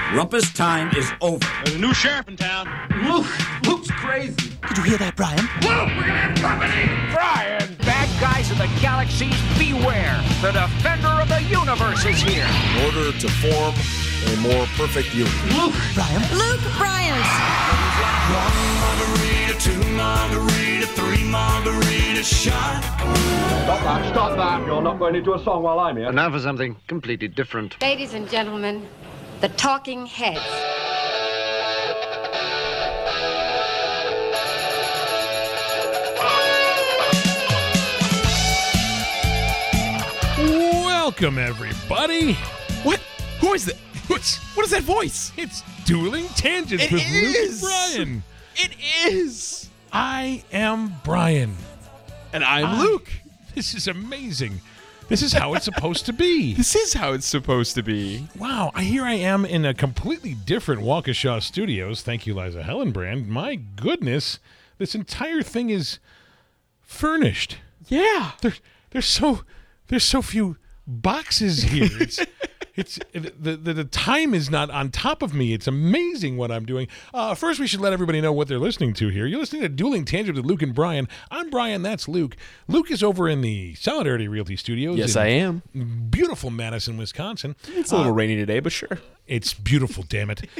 Rumpus time is over. There's a new sheriff in town. Luke's crazy. Did you hear that, Brian? Luke, we're gonna have company! Brian! Bad guys of the galaxies, beware! The defender of the universe is here! In order to form a more perfect union. Luke! Brian? Luke Bryant! 1 margarita, 2 margarita, 3 margarita shot. Stop that. You're not going into a song while I'm here. And now for something completely different. Ladies and gentlemen, the Talking Heads. Welcome, everybody. What? Who is that? What is that voice? It's Dueling Tangents with Luke and Brian. It is. I am Brian. And I'm Luke. This is amazing. This is how it's supposed to be. This is how it's supposed to be. Wow. Here I am in a completely different Waukesha Studios. Thank you, Liza Hellenbrand. My goodness. This entire thing is furnished. Yeah. There's so few boxes here. It's the time is not on top of me. It's amazing what I'm doing. First, we should let everybody know what they're listening to here. You're listening to Dueling Tangents with Luke and Brian. I'm Brian. That's Luke. Luke is over in the Solidarity Realty Studios. Yes, I am. Beautiful Madison, Wisconsin. It's a little rainy today, but sure. It's beautiful, damn it.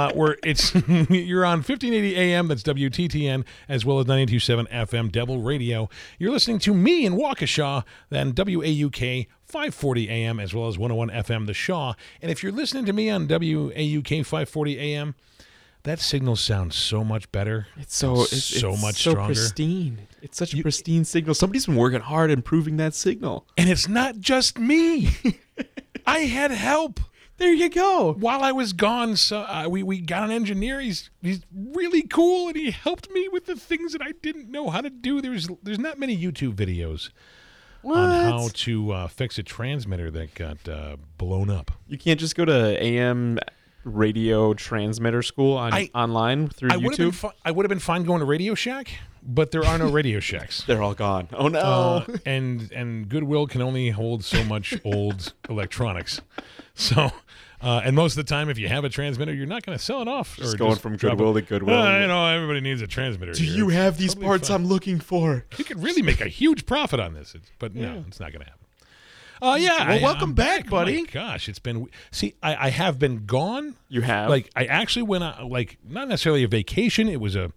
You're on 1580 AM, that's WTTN, as well as 927 FM Devil Radio. You're listening to me in Waukesha, then WAUK 540 AM, as well as 101 FM The Shaw. And if you're listening to me on WAUK 540 AM, that signal sounds so much better. It's much so stronger. Pristine. It's such a pristine signal. Somebody's been working hard improving that signal. And it's not just me. I had help. There you go. While I was gone, so we got an engineer. He's really cool, and he helped me with the things that I didn't know how to do. There's not many YouTube videos on how to fix a transmitter that got blown up. You can't just go to AM radio transmitter school online through YouTube? I would have been fine going to Radio Shack, but there are no Radio Shacks. They're all gone. Oh, no. And Goodwill can only hold so much old electronics. So... and most of the time, if you have a transmitter, you're not going to sell it off. Just going from Goodwill to Goodwill. Everybody needs a transmitter. Do you have these totally parts I'm looking for? You could really make a huge profit on this. But no, it's not going to happen. Well, welcome back, buddy. Oh my gosh, it's been... See, I have been gone. You have? Like, I actually went on, like, not necessarily a vacation. It was a...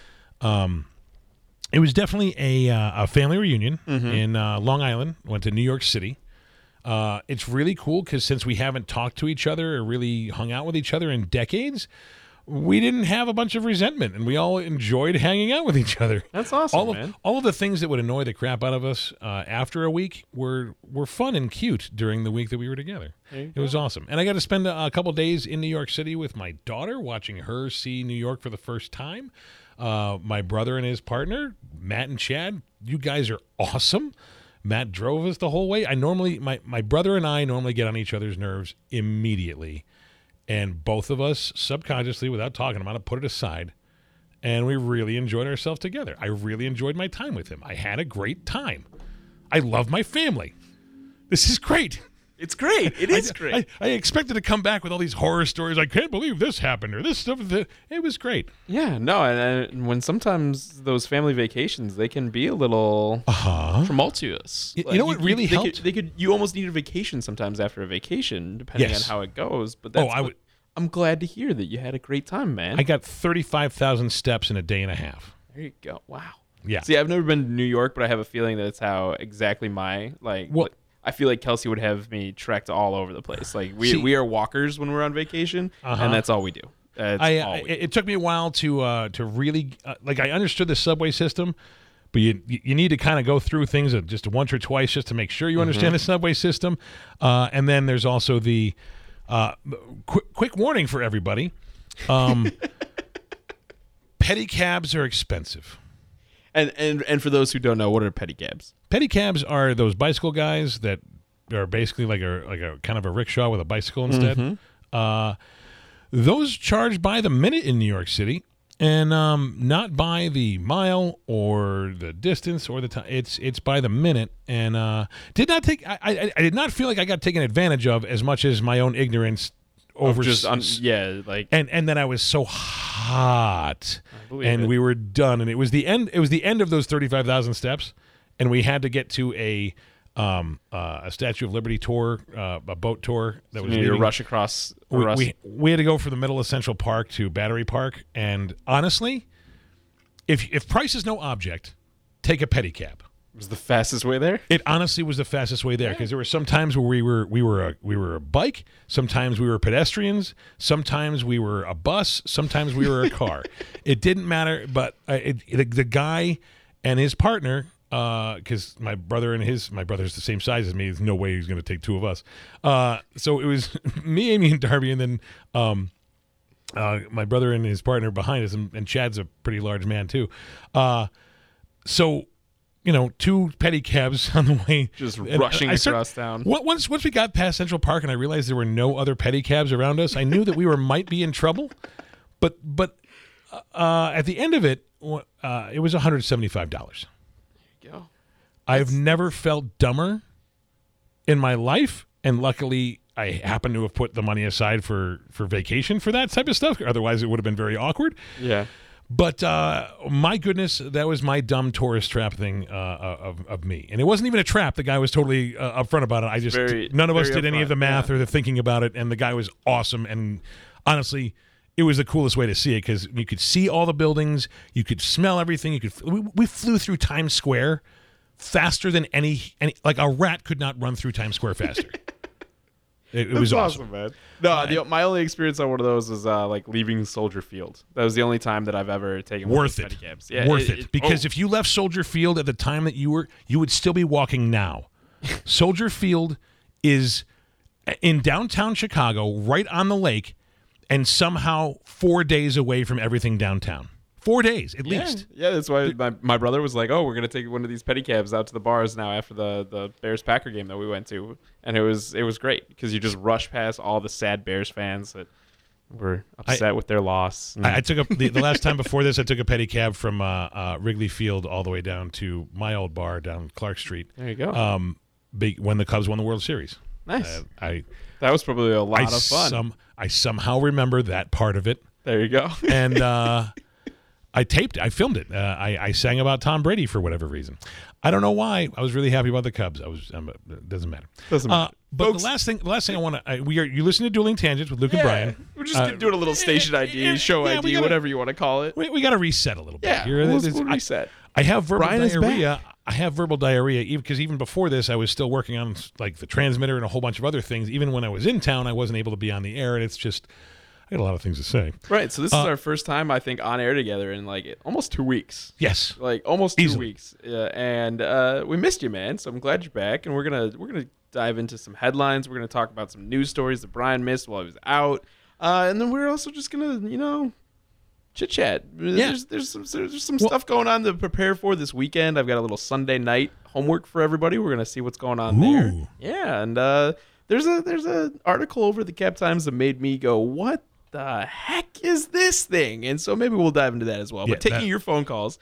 It was definitely a family reunion in Long Island. Went to New York City. It's really cool because since we haven't talked to each other or really hung out with each other in decades, we didn't have a bunch of resentment, and we all enjoyed hanging out with each other. That's awesome, man. All of the things that would annoy the crap out of us after a week were fun and cute during the week that we were together. It was awesome. And I got to spend a couple days in New York City with my daughter, watching her see New York for the first time. My brother and his partner, Matt and Chad, you guys are awesome. Matt drove us the whole way. My brother and I normally get on each other's nerves immediately. And both of us, subconsciously, without talking about it, put it aside. And we really enjoyed ourselves together. I really enjoyed my time with him. I had a great time. I love my family. This is great. It's great. It is great. I expected to come back with all these horror stories. I can't believe this happened or this stuff. It was great. Yeah, no, and when sometimes those family vacations, they can be a little tumultuous. You know what really helped? You almost need a vacation sometimes after a vacation, depending on how it goes. But I'm glad to hear that you had a great time, man. I got 35,000 steps in a day and a half. There you go. Wow. Yeah. See, I've never been to New York, but I have a feeling that it's how exactly my I feel like Kelsey would have me trekked all over the place. Like we are walkers when we're on vacation, and that's all we do. It took me a while to really I understood the subway system, but you need to kind of go through things just once or twice just to make sure you understand the subway system. And then there's also the quick warning for everybody: pedicabs are expensive. And for those who don't know, what are pedicabs? Pedicabs are those bicycle guys that are basically like a kind of a rickshaw with a bicycle instead. Those charge by the minute in New York City, and not by the mile or the distance or the time. It's by the minute, and I did not feel like I got taken advantage of as much as my own ignorance over like and then I was so hot, and we were done, and it was the end of those 35,000 steps, and we had to get to a Statue of Liberty tour, a boat tour that was to rush across. We had to go from the middle of Central Park to Battery Park, and honestly, if price is no object, take a pedicab. It was the fastest way there. It honestly was the fastest way there, because there were some times where we were a bike, sometimes we were pedestrians, sometimes we were a bus, sometimes we were a car. It didn't matter, but the guy and his partner, because my brother's the same size as me. There's no way he's going to take two of us. So it was me, Amy, and Darby, and then my brother and his partner behind us, and Chad's a pretty large man too. So. Two pedicabs on the way. Just rushing across town. Once we got past Central Park and I realized there were no other pedicabs around us, I knew that we might be in trouble. But at the end of it, it was $175. There you go. I've never felt dumber in my life, and luckily I happen to have put the money aside for vacation for that type of stuff. Otherwise, it would have been very awkward. Yeah. But my goodness, that was my dumb tourist trap thing of me. And it wasn't even a trap. The guy was totally upfront about it. None of us did any of the math or the thinking about it, and the guy was awesome. And honestly, it was the coolest way to see it, because you could see all the buildings, you could smell everything. We flew through Times Square faster than any like a rat could not run through Times Square faster. It was awesome, man. No, my only experience on one of those was like leaving Soldier Field. That was the only time that I've ever taken one of those pedicabs. Yeah, worth it. Because if you left Soldier Field at the time that you would still be walking now. Soldier Field is in downtown Chicago, right on the lake, and somehow 4 days away from everything downtown. 4 days, at least. Yeah, that's why my brother was like, oh, we're going to take one of these pedicabs out to the bars now after the Bears-Packer game that we went to. And it was great, because you just rush past all the sad Bears fans that were upset with their loss. I took the last time before this, I took a pedicab from Wrigley Field all the way down to my old bar down Clark Street. There you go. When the Cubs won the World Series. Nice. That was probably a lot of fun. I somehow remember that part of it. There you go. And I filmed it. I sang about Tom Brady for whatever reason. I don't know why. I was really happy about the Cubs. It doesn't matter. But folks, the last thing I want to you listen to Dueling Tangents with Luke and Brian. We're just doing a little station ID, show ID, whatever you want to call it. We got to reset a little bit. Yeah, we'll reset. I have verbal diarrhea. I have verbal diarrhea because even before this, I was still working on like the transmitter and a whole bunch of other things. Even when I was in town, I wasn't able to be on the air, and it's just. I got a lot of things to say. Right. So this is our first time, I think, on air together in like almost 2 weeks. Yes. Like almost 2 weeks. And we missed you, man. So I'm glad you're back. And we're gonna dive into some headlines. We're gonna talk about some news stories that Brian missed while he was out. And then we're also just gonna, chit chat. Yeah. There's some stuff going on to prepare for this weekend. I've got a little Sunday night homework for everybody. We're gonna see what's going on there. Yeah. And there's a article over at the Cap Times that made me go, what the heck is this thing? And so maybe we'll dive into that as well. But taking your phone calls,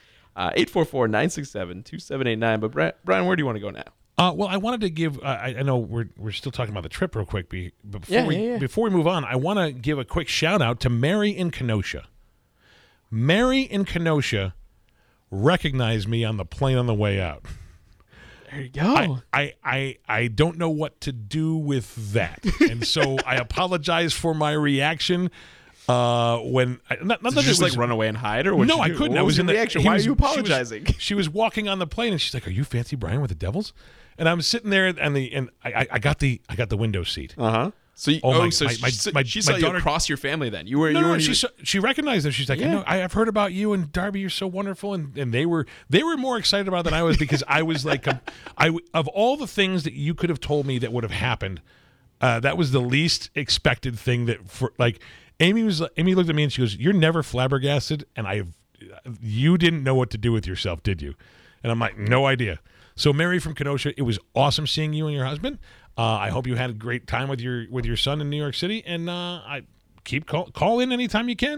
844-967-2789. But Brian, where do you want to go now? Well, I wanted to give. I know we're still talking about the trip real quick. Before we move on, I want to give a quick shout out to Mary in Kenosha. Mary in Kenosha recognized me on the plane on the way out. There you go. I don't know what to do with that, and so I apologize for my reaction. When not Did you just like run away and hide, or what? No, I couldn't. I was in the reaction. Why are you apologizing? She was walking on the plane, and she's like, "Are you Fancy Brian with the Devils?" And I'm sitting there, and I got the window seat. So she saw you across your family then. She recognized it. She's like, I've heard about you and Darby. You're so wonderful, and they were more excited about it than I was, because I was like, of all the things that you could have told me that would have happened, that was the least expected thing. Amy looked at me and she goes, "You're never flabbergasted, and you didn't know what to do with yourself, did you?" And I'm like, "No idea." So Mary from Kenosha, it was awesome seeing you and your husband. I hope you had a great time with your son in New York City, and I call in anytime you can.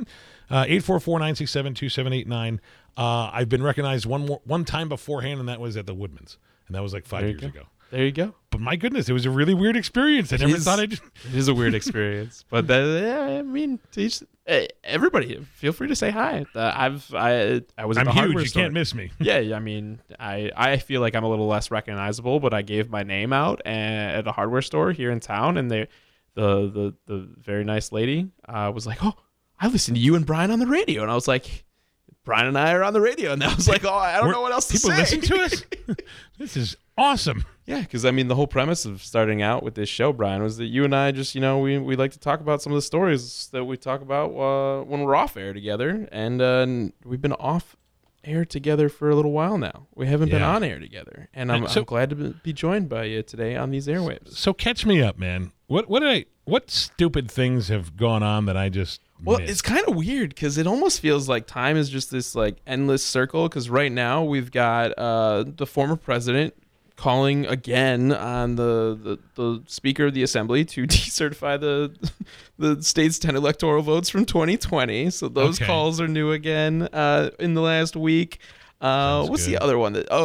844-967-2789. I've been recognized one time beforehand, and that was at the Woodman's, and that was like 5 years ago. There you go. But my goodness, it was a really weird experience. I never thought I'd. It is a weird experience, but I mean, everybody, feel free to say hi. I was. I'm at the hardware huge. You store. can't miss me. Yeah, I mean, I feel like I'm a little less recognizable, but I gave my name out at a hardware store here in town, and the very nice lady was like, "Oh, I listened to you and Brian on the radio," and I was like, "Brian and I are on the radio," and I was like, "Oh, I don't know what else to say." People listen to us. This is awesome. Yeah, because I mean, the whole premise of starting out with this show, Brian, was that you and I just, we like to talk about some of the stories that we talk about when we're off air together, and we've been off air together for a little while now. We haven't been on air together, and I'm glad to be joined by you today on these airwaves. So catch me up, man. What stupid things have gone on that I just Well, missed? it's kind of weird because it almost feels like time is just this like endless circle. Because right now we've got the former president calling again on the Speaker of the Assembly to decertify the state's 10 electoral votes from 2020. So those calls are new again in the last week. What's the other one that?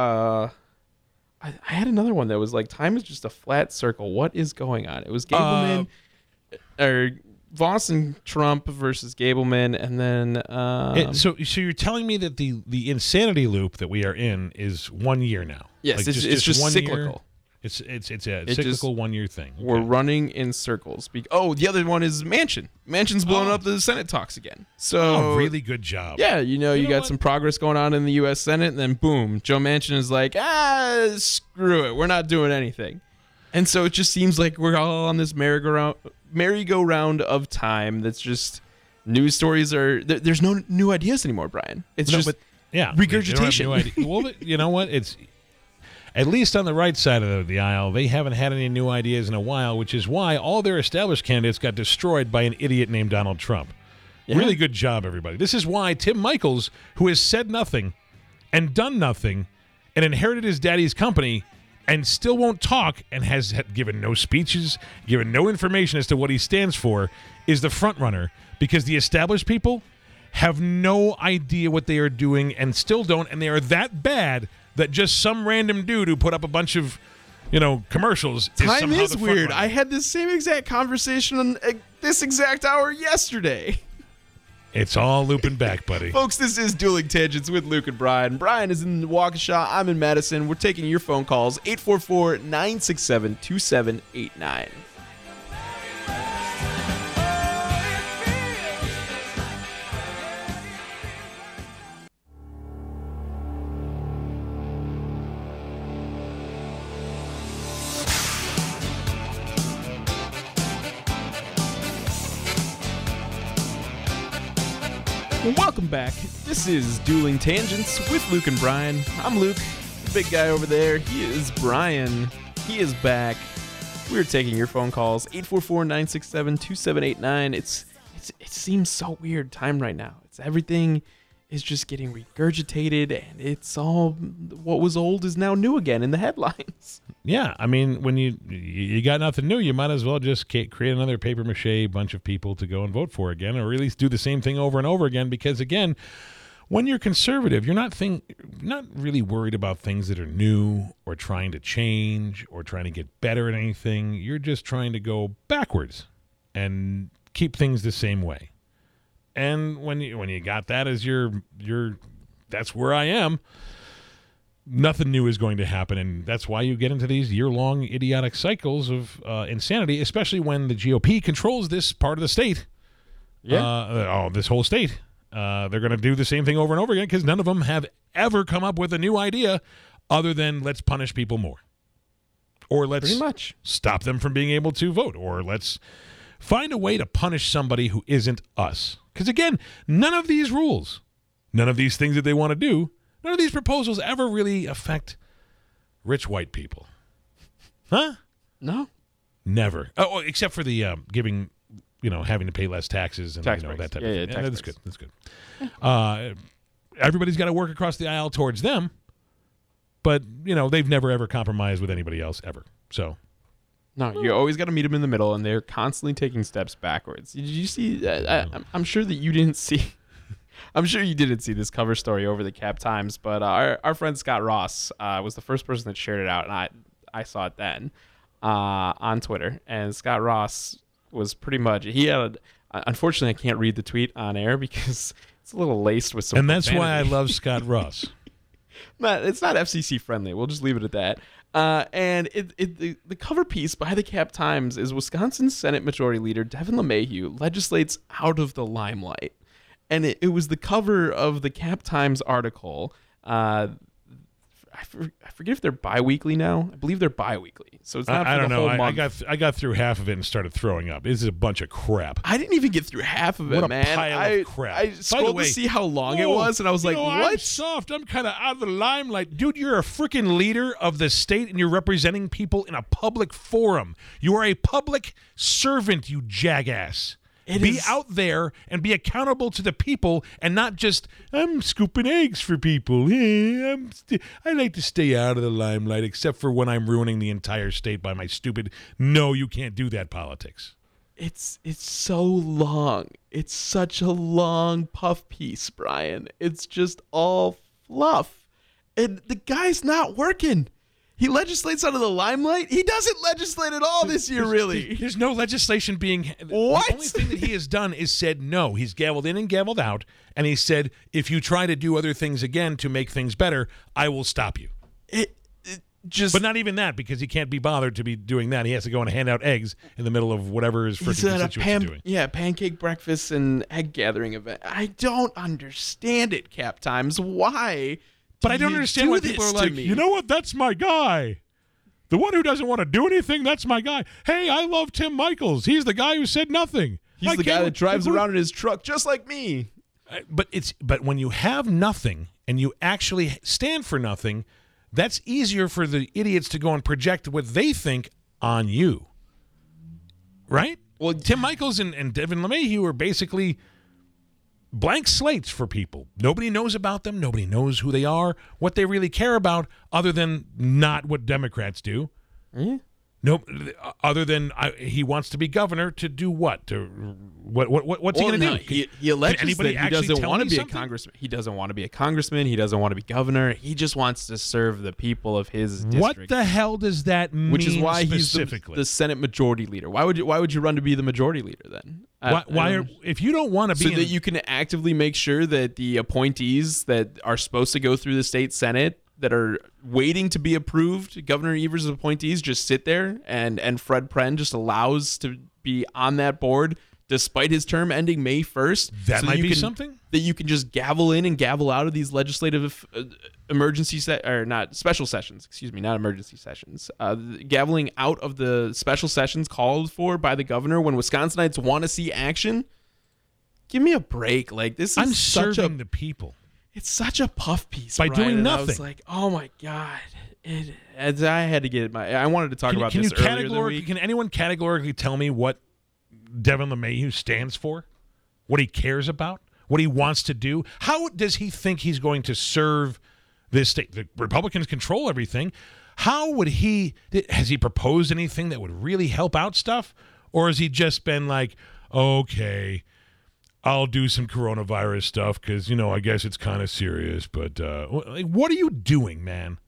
I had another one that was like time is just a flat circle. What is going on? It was Gableman or Voss and Trump versus Gableman, and then so you're telling me that the insanity loop that we are in is 1 year now? Yes, like it's just 1 cyclical. Year? It's a cyclical 1 year thing. Okay. We're running in circles. The other one is Manchin. Manchin's blowing up the Senate talks again. So really good job. Yeah, you got some progress going on in the U.S. Senate, and then boom, Joe Manchin is like, screw it, we're not doing anything. And so it just seems like we're all on this merry-go-round of time. That's just news stories are. There's no new ideas anymore, Brian. It's regurgitation. Well, you know what? It's at least on the right side of the aisle, they haven't had any new ideas in a while, which is why all their established candidates got destroyed by an idiot named Donald Trump. Yeah. Really good job, everybody. This is why Tim Michaels, who has said nothing and done nothing and inherited his daddy's company and still won't talk and has given no speeches, given no information as to what he stands for, is the front runner, because the established people have no idea what they are doing and still don't, and they are that bad that just some random dude who put up a bunch of, commercials Time is is weird. I had this same exact conversation on this exact hour yesterday. It's all looping back, buddy. Folks, this is Dueling Tangents with Luke and Brian. Brian is in Waukesha. I'm in Madison. We're taking your phone calls, 844-967-2789. Welcome back. This is Dueling Tangents with Luke and Brian. I'm Luke, the big guy over there. He is Brian. He is back. We're taking your phone calls, 844-967-2789. It seems so weird time right now. Everything is just getting regurgitated, and it's all what was old is now new again in the headlines. Yeah, I mean, when you got nothing new, you might as well just create another papier-mâché bunch of people to go and vote for again, or at least do the same thing over and over again. Because again, when you're conservative, you're not really worried about things that are new or trying to change or trying to get better at anything. You're just trying to go backwards and keep things the same way. And when you got that as your that's where I am. Nothing new is going to happen, and that's why you get into these year-long idiotic cycles of insanity, especially when the GOP controls this part of the state. Yeah. This whole state. They're going to do the same thing over and over again because none of them have ever come up with a new idea other than let's punish people more. Or let's stop them from being able to vote. Or let's find a way to punish somebody who isn't us. Because, again, none of these rules, none of these things that they want to do, none of these proposals ever really affect rich white people. Huh? No. Never. Oh, except for the giving, having to pay less taxes and that type of thing. Yeah, that's good. That's good. Everybody's got to work across the aisle towards them, but, they've never, ever compromised with anybody else ever. So No, you always got to meet them in the middle, and they're constantly taking steps backwards. Did you see? I'm sure that you didn't see. I'm sure you didn't see this cover story over the Cap Times, but our friend Scott Ross was the first person that shared it out, and I saw it then on Twitter. And Scott Ross was pretty much unfortunately, I can't read the tweet on air because it's a little laced with some. And that's profanity. why I love Scott Ross. It's not FCC friendly. We'll just leave it at that. And the cover piece by the Cap Times is Wisconsin Senate Majority Leader Devin LeMahieu legislates out of the limelight. And it was the cover of the Cap Times article. I forget if they're bi-weekly now. I believe they're bi-weekly. So it's not for I don't the know. whole month. I got through half of it and started throwing up. This is a bunch of crap. I didn't even get through half of it, What a man. pile of crap. I scrolled to see how long it was, and I was like, what? I'm soft. I'm kind of out of the limelight. Dude, you're a freaking leader of the state, and you're representing people in a public forum. You are a public servant, you jackass. Be out there and be accountable to the people and not just, I'm scooping eggs for people. I like to stay out of the limelight except for when I'm ruining the entire state by my stupid, no, you can't do that politics. It's so long. It's such a long puff piece, Brian. It's just all fluff. And the guy's not working. He legislates out of the limelight. He doesn't legislate at all this year, really. There's no legislation being... What? The only thing that he has done is said no. He's gavelled in and gavelled out, and he said, if you try to do other things again to make things better, I will stop you. But not even that, because he can't be bothered to be doing that. He has to go and hand out eggs in the middle of whatever his freaking constituents are doing. Yeah, pancake breakfast and egg gathering event. I don't understand it, Cap Times. Why... But I don't understand why people are like, you know what? That's my guy. The one who doesn't want to do anything, that's my guy. Hey, I love Tim Michaels. He's the guy who said nothing. He's the guy that drives around in his truck just like me. But when you have nothing and you actually stand for nothing, that's easier for the idiots to go and project what they think on you. Right? Well, Tim Michaels and Devin LeMahieu are basically blank slates for people. Nobody knows about them. Nobody knows who they are, what they really care about, other than not what Democrats do. Mm-hmm. No, other than he wants to be governor to do what? What's he going to do? He alleges that he doesn't want to be a congressman. He doesn't want to be a congressman. He doesn't want to be governor. He just wants to serve the people of his district. What the hell does that mean? Which is why he's the Senate Majority Leader. Why would you run to be the Majority Leader then? If you don't want to be so that you can actively make sure that the appointees that are supposed to go through the state Senate that are waiting to be approved, Governor Evers' appointees just sit there, and Fred Pren just allows to be on that board despite his term ending May 1st. That might be something? That you can just gavel in and gavel out of these legislative special sessions, excuse me, not emergency sessions. Gaveling out of the special sessions called for by the governor when Wisconsinites want to see action. Give me a break. Like, this is serving the people. It's such a puff piece, by Brian, doing nothing. I was like, oh my God. I had to get I wanted to talk about this earlier in the week. Can anyone categorically tell me what Devin LeMahieu stands for? What he cares about? What he wants to do? How does he think he's going to serve this state? The Republicans control everything. How would has he proposed anything that would really help out stuff? Or has he just been like, okay, I'll do some coronavirus stuff because, I guess it's kind of serious. But what are you doing, man?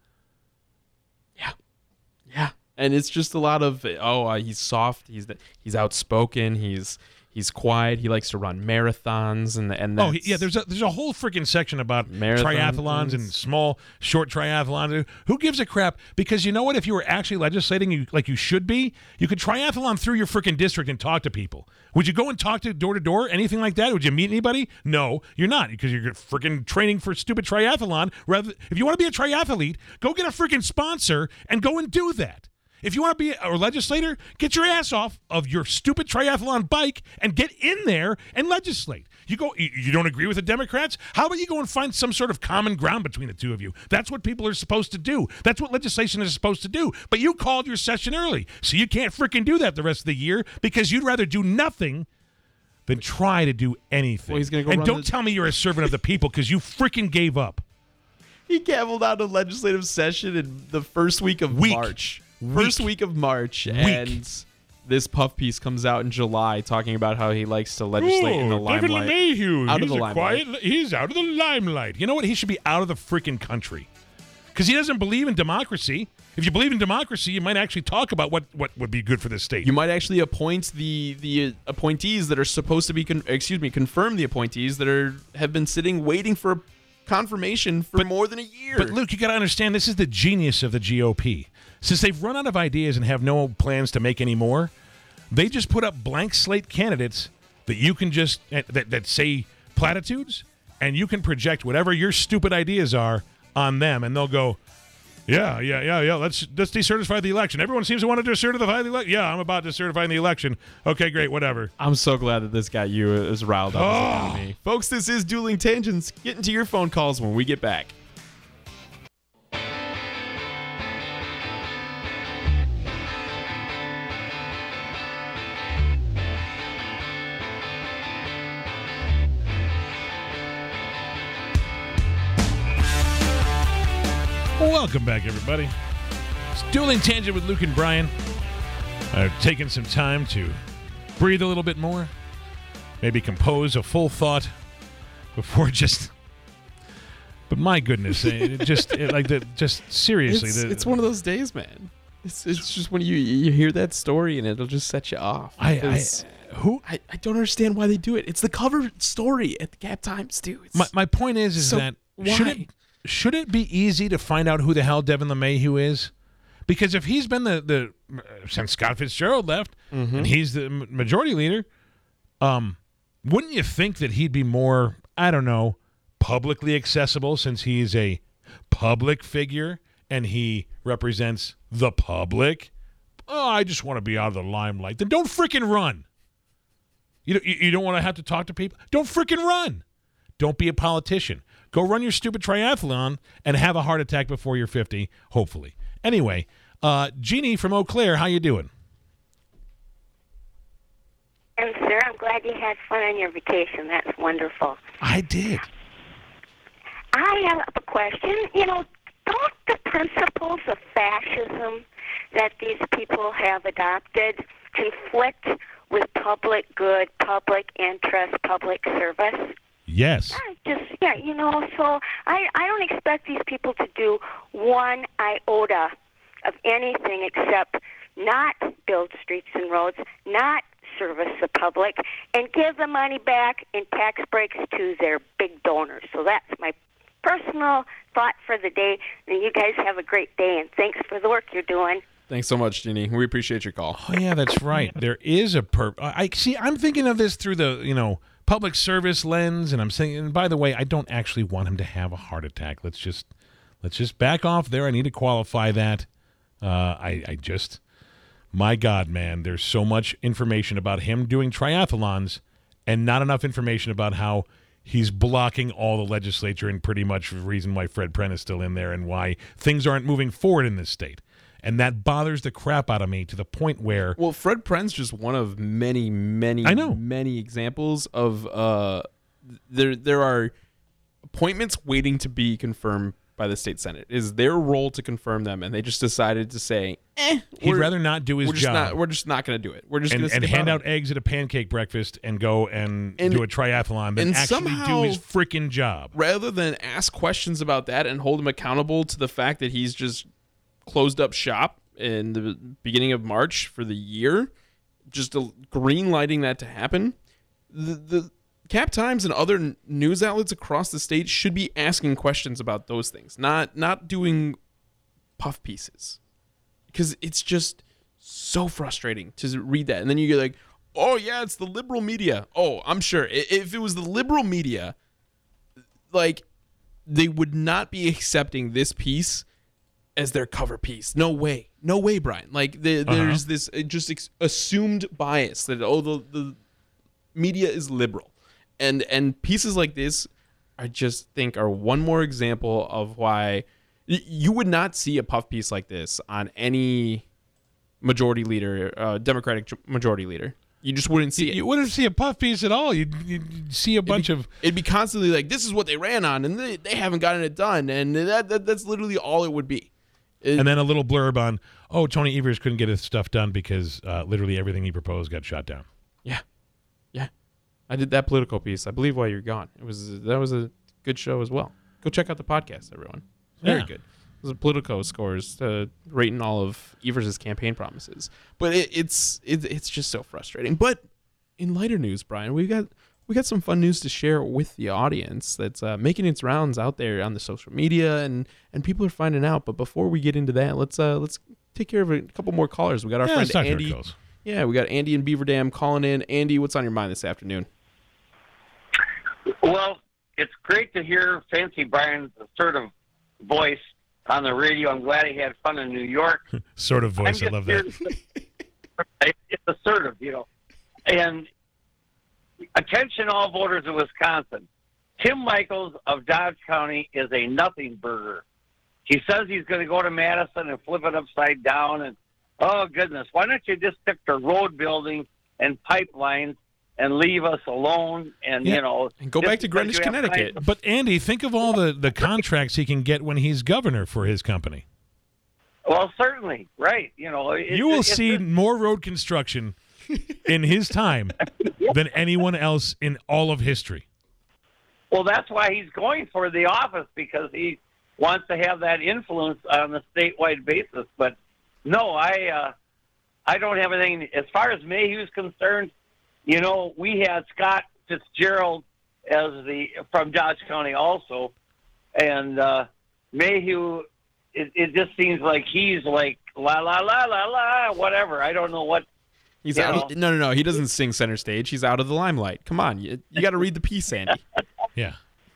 Yeah. And it's just a lot of, he's soft, he's outspoken, he's quiet, he likes to run marathons, and there's a whole freaking section about triathlons and small, short triathlons. Who gives a crap? Because you know what? If you were actually legislating like you should be, you could triathlon through your freaking district and talk to people. Would you go and talk to door, anything like that? Would you meet anybody? No, you're not, because you're freaking training for stupid triathlon. If you want to be a triathlete, go get a freaking sponsor and go and do that. If you want to be a legislator, get your ass off of your stupid triathlon bike and get in there and legislate. You don't agree with the Democrats? How about you go and find some sort of common ground between the two of you? That's what people are supposed to do. That's what legislation is supposed to do. But you called your session early, so you can't freaking do that the rest of the year because you'd rather do nothing than try to do anything. Well, he's gonna go and don't tell me you're a servant of the people because you freaking gave up. He gavelled out a legislative session in the first week of March. First week of March, and this puff piece comes out in July talking about how he likes to legislate in the limelight. Mayhew. Out of the limelight. He's out of the limelight. You know what? He should be out of the freaking country. Because he doesn't believe in democracy. If you believe in democracy, you might actually talk about what would be good for this state. You might actually appoint the appointees that are supposed to be confirm the appointees that have been sitting waiting for confirmation for more than a year. But Luke, you got to understand, this is the genius of the GOP. Since they've run out of ideas and have no plans to make any more, they just put up blank slate candidates that you can just that say platitudes, and you can project whatever your stupid ideas are on them, and they'll go, yeah. Let's decertify the election. Everyone seems to want to decertify the election. Yeah, I'm about to certify the election. Okay, great, whatever. I'm so glad that this got you as riled up as me. Folks, this is Dueling Tangents. Get into your phone calls when we get back. Welcome back, everybody. It's Dueling Tangent with Luke and Brian. I've taken some time to breathe a little bit more, maybe compose a full thought before just. But my goodness, seriously, it's one of those days, man. It's just when you hear that story and it'll just set you off. I don't understand why they do it. It's the cover story at the Cap Times too. My point is that why? Should it be easy to find out who the hell Devin LeMahieu is? Because if he's been the since Scott Fitzgerald left, and he's the majority leader, wouldn't you think that he'd be more, I don't know, publicly accessible since he's a public figure and he represents the public? Oh, I just want to be out of the limelight. Then don't freaking run. You don't want to have to talk to people? Don't freaking run. Don't be a politician. Go run your stupid triathlon and have a heart attack before you're 50, hopefully. Anyway, Jeannie from Eau Claire, how you doing? Sir, I'm glad you had fun on your vacation. That's wonderful. I did. I have a question. Don't the principles of fascism that these people have adopted conflict with public good, public interest, public service? Yes. So I don't expect these people to do one iota of anything except not build streets and roads, not service the public, and give the money back in tax breaks to their big donors. So that's my personal thought for the day. And you guys have a great day, and thanks for the work you're doing. Thanks so much, Jeannie. We appreciate your call. Oh, yeah, that's right. There is a I'm thinking of this through the, public service lens, and I'm saying, and by the way, I don't actually want him to have a heart attack. Let's just back off there. I need to qualify that. My God, man, there's so much information about him doing triathlons and not enough information about how he's blocking all the legislature and pretty much the reason why Fred Prentice is still in there and why things aren't moving forward in this state. And that bothers the crap out of me to the point where... Well, Fred Prentice just one of many examples of... There are appointments waiting to be confirmed by the state Senate. It is their role to confirm them, and they just decided to say, he'd rather not do his job. We're just not going to do it. We're just going to hand out eggs at a pancake breakfast and go and do a triathlon than actually do his freaking job. Rather than ask questions about that and hold him accountable to the fact that he's just closed up shop in the beginning of March for the year, just green lighting that to happen. The Cap Times and other news outlets across the state should be asking questions about those things, not doing puff pieces, because it's just so frustrating to read that. And then you get like, oh yeah, it's the liberal media. Oh, I'm sure if it was the liberal media, like, they would not be accepting this piece as their cover piece. No way, Brian. Like there's this just assumed bias that the media is liberal, and pieces like this, I just think are one more example of why you would not see a puff piece like this on any majority leader, Democratic majority leader. You just wouldn't see it. You wouldn't see a puff piece at all. You'd see a bunch of... It'd be constantly like, this is what they ran on, and they haven't gotten it done, and that's literally all it would be. And then a little blurb on, Tony Evers couldn't get his stuff done because literally everything he proposed got shot down. Yeah. I did that Politico piece, I believe, while you're gone. That was a good show as well. Go check out the podcast, everyone. Very good. It was a Politico scores rating all of Evers' campaign promises. But it's just so frustrating. But in lighter news, Brian, we got some fun news to share with the audience that's making its rounds out there on the social media, and people are finding out. But before we get into that, let's take care of a couple more callers. We got our friend Andy. Yeah, we got Andy in Beaver Dam calling in. Andy, what's on your mind this afternoon? Well, it's great to hear Fancy Brian's assertive voice on the radio. I'm glad he had fun in New York. Sort of voice, I love that. It's assertive, And attention all voters of Wisconsin. Tim Michaels of Dodge County is a nothing burger. He says he's going to go to Madison and flip it upside down. And, oh, goodness, why don't you just stick to road building and pipelines and leave us alone and, and go back to Greenwich, Connecticut. But, Andy, think of all the contracts he can get when he's governor for his company. Well, certainly, right. You will see more road construction in his time than anyone else in all of history. Well, that's why he's going for the office, because he wants to have that influence on a statewide basis. But, no, I don't have anything. As far as Mayhew's concerned, we had Scott Fitzgerald from Dodge County also, and Mayhew, it just seems like he's like la la la la la whatever. I don't know what. He's out. No. He doesn't sing center stage. He's out of the limelight. Come on, you got to read the piece, Andy. Yeah.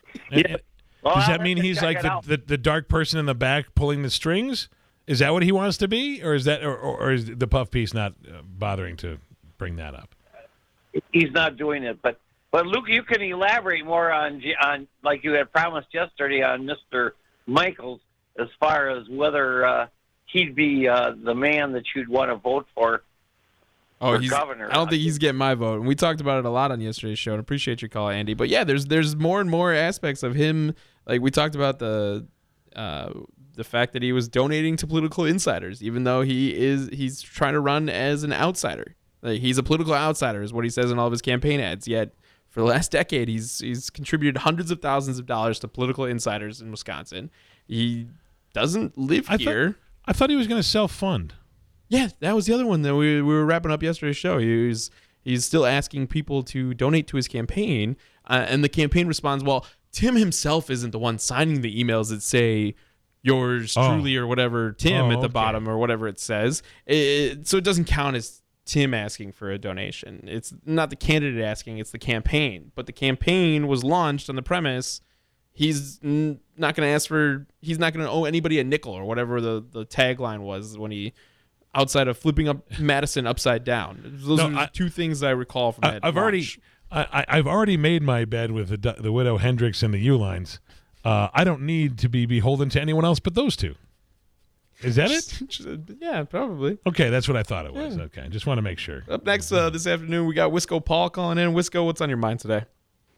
Does that mean he's like the dark person in the back pulling the strings? Is that what he wants to be, or is that, or is the puff piece not bothering to bring that up? He's not doing it, but Luke, you can elaborate more on like you had promised yesterday on Mr. Michaels, as far as whether he'd be the man that you'd want to vote for. He's governor. I don't think he's getting my vote, and we talked about it a lot on yesterday's show. And appreciate your call, Andy. But yeah, there's more and more aspects of him. Like we talked about the fact that he was donating to political insiders, even though he's trying to run as an outsider. Like, he's a political outsider, is what he says in all of his campaign ads. Yet, for the last decade, he's contributed hundreds of thousands of dollars to political insiders in Wisconsin. He doesn't live here. I thought he was going to self-fund. Yeah, that was the other one that we were wrapping up yesterday's show. He's still asking people to donate to his campaign, and the campaign responds, well, Tim himself isn't the one signing the emails that say yours truly or whatever, Tim at the bottom or whatever it says. So it doesngoing to count as Tim asking for a donation. It's not the candidate asking, it's the campaign. But the campaign was launched on the premise he's not going to owe anybody a nickel or whatever the tagline was when he, outside of flipping up Madison upside down. Those are two things I recall from that launch. I've already made my bed with the widow Hendricks and the U-lines. I don't need to be beholden to anyone else but those two. Is that it? Yeah, probably. Okay, that's what I thought it was. Yeah. Okay, I just want to make sure. Up next this afternoon, we got Wisco Paul calling in. Wisco, what's on your mind today?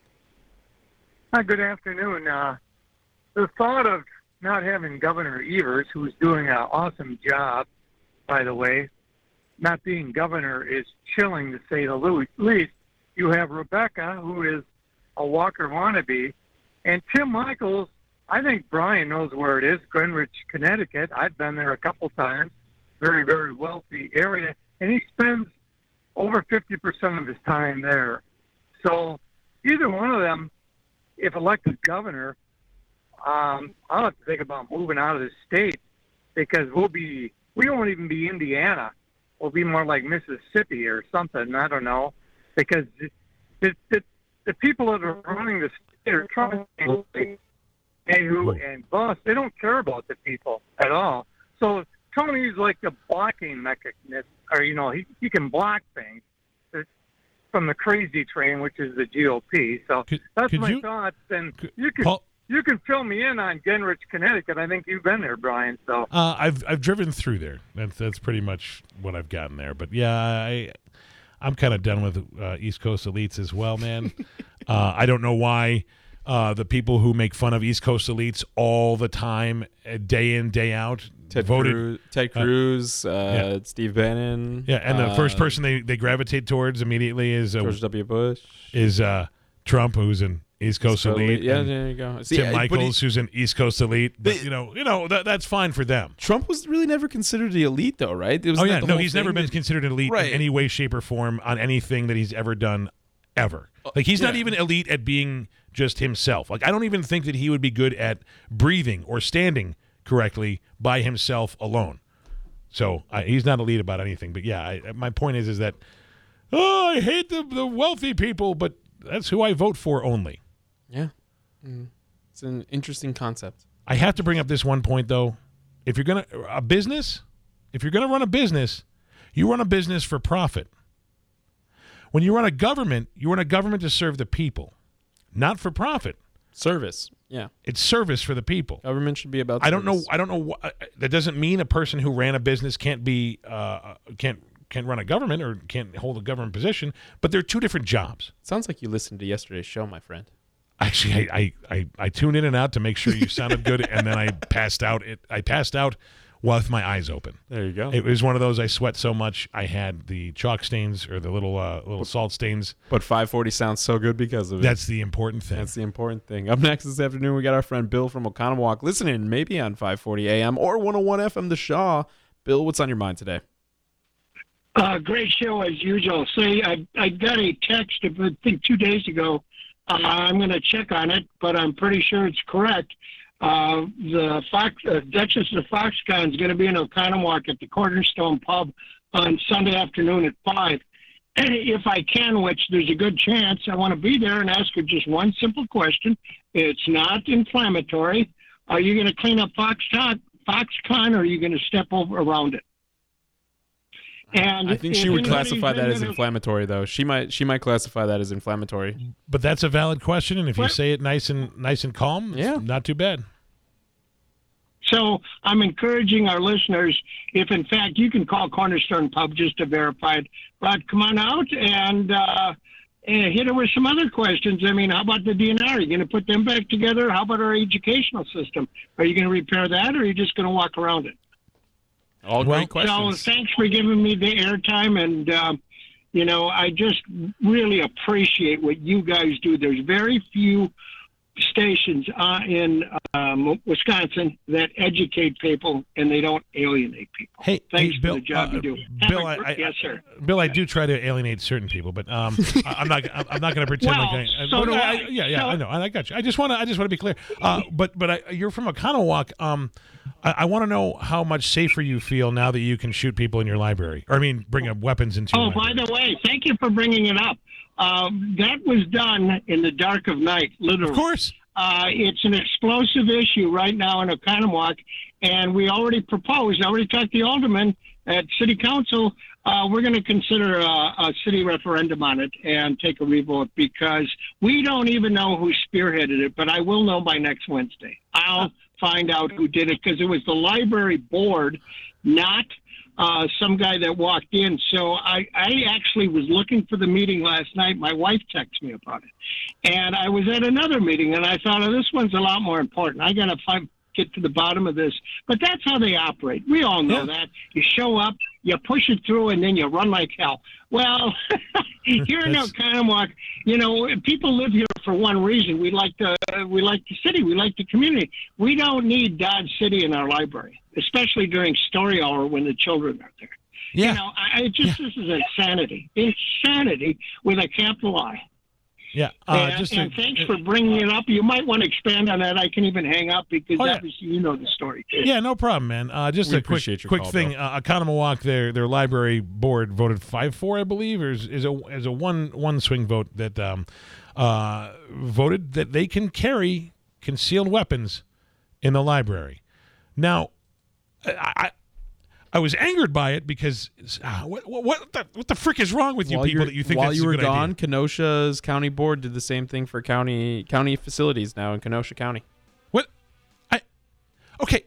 Hi, good afternoon. The thought of not having Governor Evers, who's doing an awesome job, by the way, not being governor is chilling, to say the least. You have Rebecca, who is a Walker wannabe, and Tim Michaels. I think Brian knows where it is, Greenwich, Connecticut. I've been there a couple times. Very, very wealthy area. And he spends over 50% of his time there. So either one of them, if elected governor, I'll have to think about moving out of the state, because we won't even be Indiana. We'll be more like Mississippi or something. I don't know. Because the people that are running the state are trying to Mayhew and Buss, they don't care about the people at all. So Tony's like the blocking mechanism, or he can block things from the crazy train, which is the GOP. So that's my thoughts. And you can fill me in on Greenwich, Connecticut. I think you've been there, Brian. So I've driven through there. That's pretty much what I've gotten there. But yeah, I'm kind of done with East Coast elites as well, man. I don't know why. the people who make fun of East Coast elites all the time, day in, day out. Ted Cruz, Steve Bannon. Yeah, and the first person they gravitate towards immediately is George W. Bush. Is Trump, who's an East Coast elite. Yeah, there you go. Tim Michaels, who's an East Coast elite. But, that's fine for them. Trump was really never considered the elite, though, right? He's never been considered an elite in any way, shape, or form on anything that he's ever done, ever. Like, he's not even elite at being just himself. Like, I don't even think that he would be good at breathing or standing correctly by himself alone. So he's not elite about anything. But yeah, my point is that I hate the wealthy people, but that's who I vote for only. Yeah, it's an interesting concept. I have to bring up this one point though. If you're gonna run a business, you run a business for profit. When you run a government to serve the people, not for profit. Service. Yeah, it's service for the people. Government should be about service. service. I don't know. That doesn't mean a person who ran a business can't run a government or can't hold a government position, but they're two different jobs. Sounds like you listened to yesterday's show, my friend. Actually, I tuned in and out to make sure you sounded good, and then I passed out. I passed out with my eyes open. There you go. It was one of those, I sweat so much I had the chalk stains or the little salt stains. But 540 sounds so good because of it. That's the important thing. That's the important thing. Up next this afternoon, we got our friend Bill from Oconomowoc listening maybe on 540 AM or 101 FM The Shaw. Bill, what's on your mind today? Great show as usual. Say, I got a text, I think 2 days ago. I'm going to check on it, but I'm pretty sure it's correct. The Duchess of Foxconn is going to be in Oconomowoc at the Cornerstone Pub on Sunday afternoon at 5. And if I can, which there's a good chance, I want to be there and ask her just one simple question. It's not inflammatory. Are you going to clean up Foxconn, or are you going to step around it? And I think she would classify that as inflammatory, though. She might classify that as inflammatory. But that's a valid question, and if you say it nice and calm, it's not too bad. So I'm encouraging our listeners, if in fact you can call Cornerstone Pub just to verify it, but come on out and hit her with some other questions. I mean, how about the DNR? Are you going to put them back together? How about our educational system? Are you going to repair that, or are you just going to walk around it? All great questions. So thanks for giving me the airtime, and I just really appreciate what you guys do. There's very few stations in Wisconsin that educate people and they don't alienate people. Thanks for Bill, the job you do. Bill, yes, sir. Bill, I do try to alienate certain people, but I'm not going to pretend like I. So do I. I know. I got you. I just want to be clear. But you're from Oconomowoc. I want to know how much safer you feel now that you can shoot people in your library. Or bring up weapons into your library. By the way, thank you for bringing it up. That was done in the dark of night, literally. Of course. It's an explosive issue right now in Oconomowoc, and we already talked to the alderman at City Council. We're going to consider a city referendum on it and take a revote because we don't even know who spearheaded it, but I will know by next Wednesday. I'll find out who did it because it was the library board, not some guy that walked in. So I actually was looking for the meeting last night. My wife texted me about it. And I was at another meeting, and I thought, this one's a lot more important. I got to get to the bottom of this. But that's how they operate. We all know that. You show up, you push it through, and then you run like hell. Well, here in Oconomowoc, people live here for one reason. We like the city. We like the community. We don't need Dodge City in our library, especially during story hour when the children are there. Yeah. This is insanity. Insanity with a capital I. Yeah. And thanks for bringing it up. You might want to expand on that. I can even hang up because obviously you know the story too. Yeah, no problem, man. Just a quick thing. Oconomowoc, their library board voted 5-4, I believe, or is a one swing vote that voted that they can carry concealed weapons in the library. Now, I was angered by it because what the frick is wrong with you people that you think while that's you were a good gone, idea? Kenosha's county board did the same thing for county facilities now in Kenosha County. What? Okay.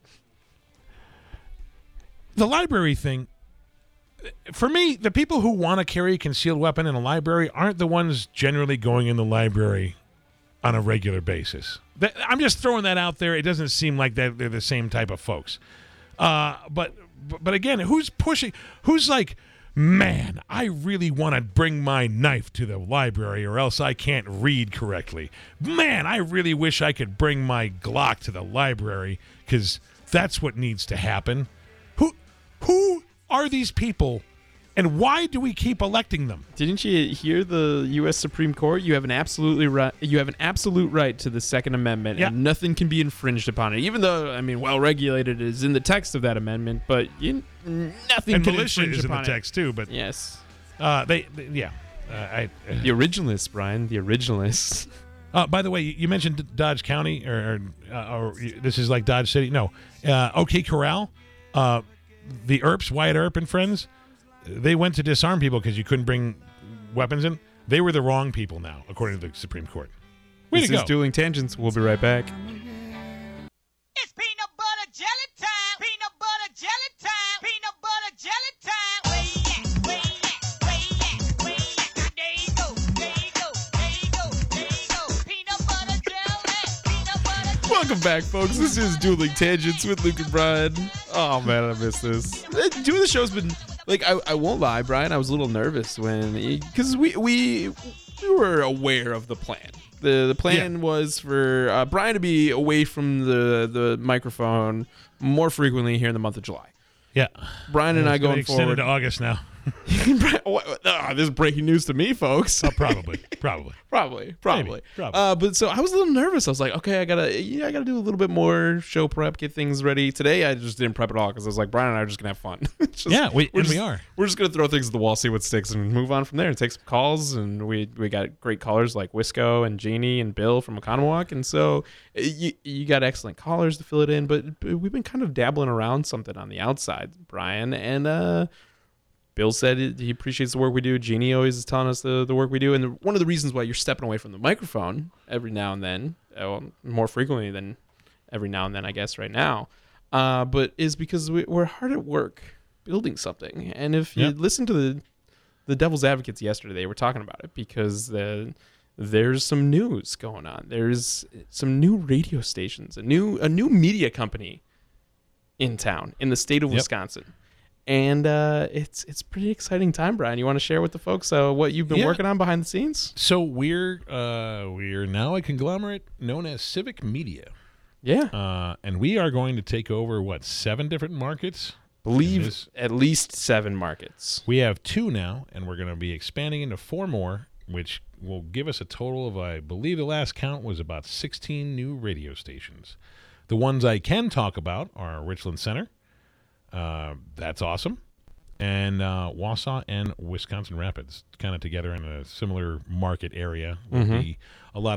The library thing, for me, the people who want to carry a concealed weapon in a library aren't the ones generally going in the library on a regular basis. I'm just throwing that out there. It doesn't seem like that they're the same type of folks. But again, who's pushing? Who's like, man, I really want to bring my knife to the library or else I can't read correctly. Man, I really wish I could bring my Glock to the library because that's what needs to happen. Who are these people? And why do we keep electing them? Didn't you hear the U.S. Supreme Court? You have an absolute right to the Second Amendment, and nothing can be infringed upon it. Even though, I mean, well-regulated is in the text of that amendment, but nothing and can militia infringe is in the upon text too. But yes, the originalists, Brian, the originalists. By the way, you mentioned Dodge County, or this is like Dodge City. No, OK Corral, the Earps, Wyatt Earp and friends. They went to disarm people because you couldn't bring weapons in. They were the wrong people now, according to the Supreme Court. This is Dueling Tangents. We'll be right back. It's peanut butter jelly time. Peanut butter jelly time. Peanut butter jelly time. Where you at? Where you at? Where you at? Where you at? There you go. There you go. There you go. There you go. Peanut butter jelly. Peanut butter jelly. Welcome back, folks. This is Dueling Tangents with Luke and Brian. Oh, man, I missed this. Doing the show's been... Like, I won't lie, Brian, I was a little nervous because we were aware of the plan. The plan was for Brian to be away from the microphone more frequently here in the month of July. Yeah. Brian and I going extended forward. to August now. This is breaking news to me, folks. Probably. But so I was a little nervous. I was like, okay, I gotta do a little bit more show prep, get things ready. Today I just didn't prep at all because I was like, Brian and I are just gonna have fun. We are. We're just gonna throw things at the wall, see what sticks, and move on from there. And take some calls, and we got great callers like Wisco and Jeannie and Bill from Oconomowoc, and so you got excellent callers to fill it in. But we've been kind of dabbling around something on the outside, Brian, and Bill said he appreciates the work we do. Jeannie always is telling us the work we do. And one of the reasons why you're stepping away from the microphone every now and then, more frequently than every now and then, I guess, right now, but is because we're hard at work building something. And if you listen to the Devil's Advocates yesterday, they were talking about it because there's some news going on. There's some new radio stations, a new media company in town, in the state of Wisconsin. And it's pretty exciting time, Brian. You want to share with the folks what you've been working on behind the scenes? So we're now a conglomerate known as Civic Media. Yeah. And we are going to take over, 7 different markets? Believe at least 7 markets. We have 2 now, and we're going to be expanding into 4 more, which will give us a total of, I believe the last count was about 16 new radio stations. The ones I can talk about are Richland Center. That's awesome. And Wausau and Wisconsin Rapids, kind of together in a similar market area. Will be a lot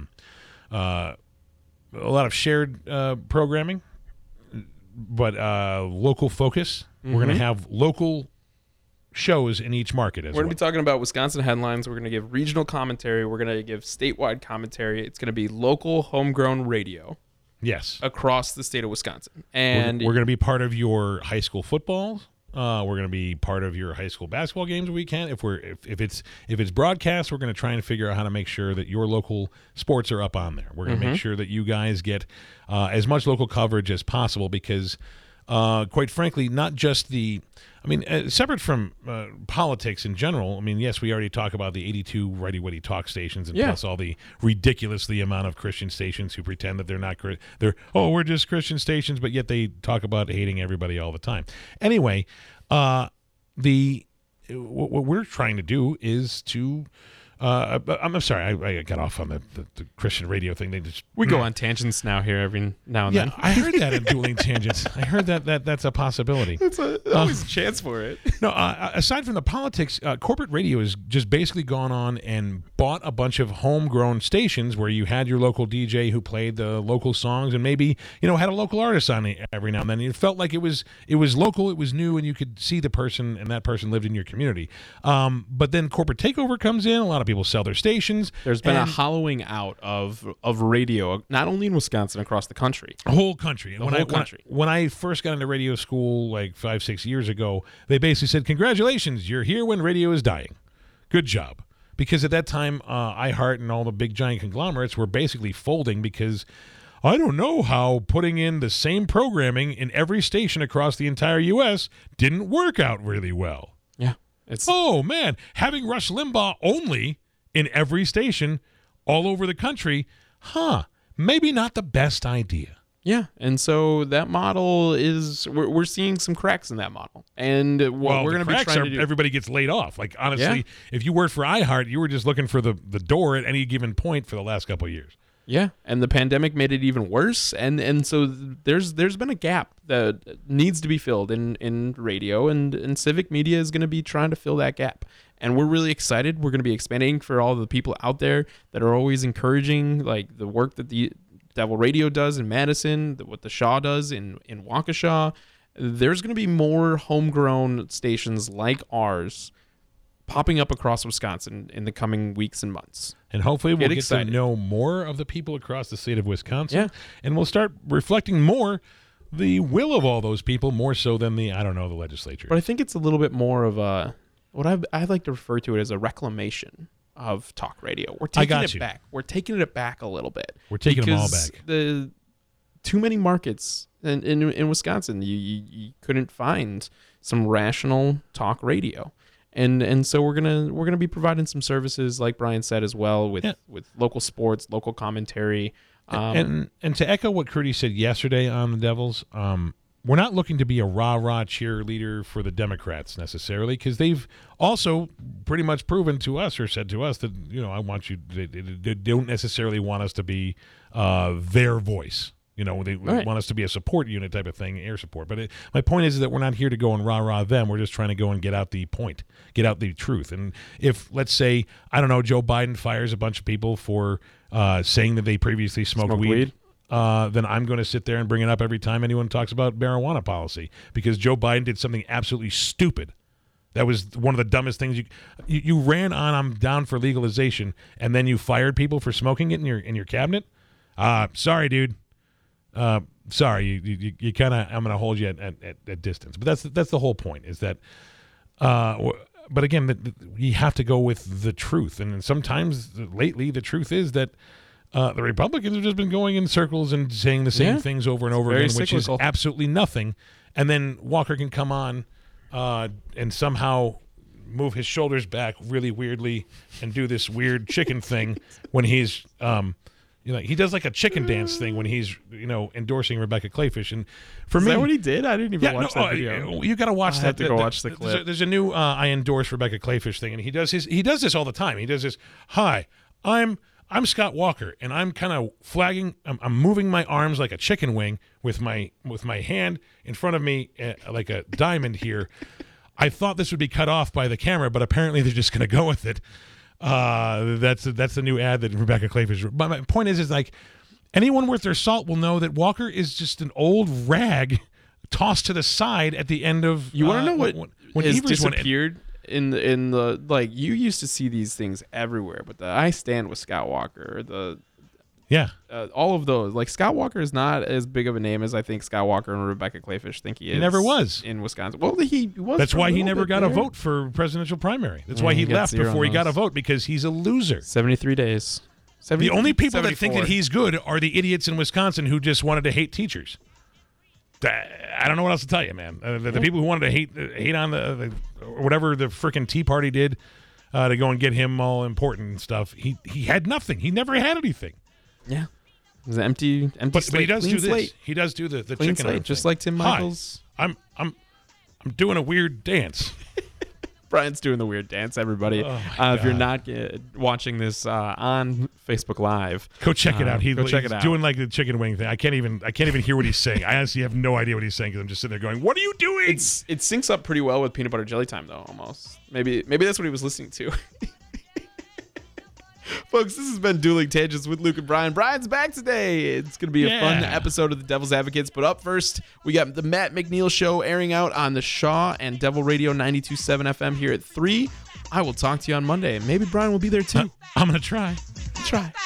of shared programming, but local focus. We're going to have local shows in each market as well. We're going to be talking about Wisconsin headlines. We're going to give regional commentary. We're going to give statewide commentary. It's going to be local, homegrown radio. Yes. Across the state of Wisconsin. And we're going to be part of your high school football. We're going to be part of your high school basketball games we can. If it's broadcast, we're going to try and figure out how to make sure that your local sports are up on there. We're going to make sure that you guys get as much local coverage as possible because quite frankly, not just separate from politics in general. Yes, we already talk about the 82 righty-witty talk stations and plus all the ridiculously amount of Christian stations who pretend that they're not. We're just Christian stations, but yet they talk about hating everybody all the time. Anyway, what we're trying to do is to. I'm sorry, I got off on the Christian radio thing. We go on tangents now here every now and then. I heard that in Dueling Tangents. I heard that's a possibility. It's always a chance for it. No, aside from the politics, corporate radio has just basically gone on and bought a bunch of homegrown stations where you had your local DJ who played the local songs and maybe had a local artist on it every now and then. It felt like it was local, it was new, and you could see the person and that person lived in your community. But then corporate takeover comes in. A lot of people sell their stations. There's been a hollowing out of radio, not only in Wisconsin, across the country. The whole country. When I first got into radio school 5-6 years ago, they basically said, congratulations, you're here when radio is dying. Good job. because at that time, iHeart and all the big giant conglomerates were basically folding because I don't know how putting in the same programming in every station across the entire U.S. didn't work out really well. Yeah. Oh, man, having Rush Limbaugh only in every station all over the country, maybe not the best idea. Yeah, and so that model is we're seeing some cracks in that model, and what we're going to be trying to do. Everybody gets laid off. Like honestly, if you worked for iHeart, you were just looking for the door at any given point for the last couple of years. Yeah, and the pandemic made it even worse, and so there's been a gap that needs to be filled in radio, and Civic Media is going to be trying to fill that gap. And we're really excited. We're going to be expanding for all the people out there that are always encouraging like the work that the Devil Radio does in Madison, what the Shaw does in Waukesha. There's going to be more homegrown stations like ours popping up across Wisconsin in the coming weeks and months. And hopefully we'll get to know more of the people across the state of Wisconsin. Yeah. And we'll start reflecting more the will of all those people, more so than the legislature. But I think it's a little bit more of a, what I like to refer to it as a reclamation of talk radio. We're taking it back. We're taking it back a little bit. We're taking them all back. The too many markets in Wisconsin, you couldn't find some rational talk radio. And so we're gonna be providing some services like Brian said as well with local sports, local commentary, and to echo what Curdy said yesterday on the Devils, we're not looking to be a rah-rah cheerleader for the Democrats necessarily, because they've also pretty much proven to us or said to us that they don't necessarily want us to be their voice. They want us to be a support unit type of thing, air support. But my point is that we're not here to go and rah-rah them. We're just trying to go and get out the point, get out the truth. And if, let's say, Joe Biden fires a bunch of people for saying that they previously smoked weed, then I'm going to sit there and bring it up every time anyone talks about marijuana policy, because Joe Biden did something absolutely stupid. That was one of the dumbest things. You ran on, I'm down for legalization, and then you fired people for smoking it in your cabinet? Sorry, dude. Sorry, you kind of. I'm going to hold you at distance, but that's the whole point. Is that, but again, you have to go with the truth, and sometimes lately the truth is that the Republicans have just been going in circles and saying the same things over and over again, which is absolutely nothing. And then Walker can come on and somehow move his shoulders back really weirdly and do this weird chicken thing when he's. He does like a chicken dance thing when he's, endorsing Rebecca Clayfish. And for me, is that what he did? I didn't even watch that video. You got to watch that. I have to go watch the clip. There's a new I endorse Rebecca Clayfish thing, and he does this all the time. He does this. Hi, I'm Scott Walker, and I'm kind of flagging. I'm moving my arms like a chicken wing with my hand in front of me like a diamond here. I thought this would be cut off by the camera, but apparently they're just going to go with it. That's the new ad that Rebecca Clayfish. But my point is like anyone worth their salt will know that Walker is just an old rag tossed to the side at the end of. You want to know what has disappeared in the like you used to see these things everywhere, but the I Stand with Scott Walker, all of those, like Scott Walker is not as big of a name as I think Scott Walker and Rebecca Clayfish think he is. He never was in Wisconsin. Well, he was. That's why he never got a vote for presidential primary. That's why he left before he got a vote, because he's a loser. 73 days. The only people that think that he's good are the idiots in Wisconsin who just wanted to hate teachers. I don't know what else to tell you, man. The people who wanted to hate on the whatever the freaking Tea Party did to go and get him all important and stuff. He had nothing. He never had anything. Yeah, it was an empty but slate. He does do this. Slate. He does do the clean chicken slate, just like Tim Michaels. Hi, I'm doing a weird dance. Brian's doing the weird dance, everybody. If you're not watching this on Facebook Live, go check it out. He's out. Doing like the chicken wing thing. I can't even hear what he's saying. I honestly have no idea what he's saying because I'm just sitting there going, "What are you doing?" It syncs up pretty well with Peanut Butter Jelly Time, though. Almost. Maybe that's what he was listening to. Folks, this has been Dueling Tangents with Luke and Brian. Brian's back today. It's going to be a fun episode of the Devil's Advocates. But up first, we got the Matt McNeil Show airing out on the Shaw and Devil Radio 92.7 FM here at 3. I will talk to you on Monday. Maybe Brian will be there too. I'm going to try. Try.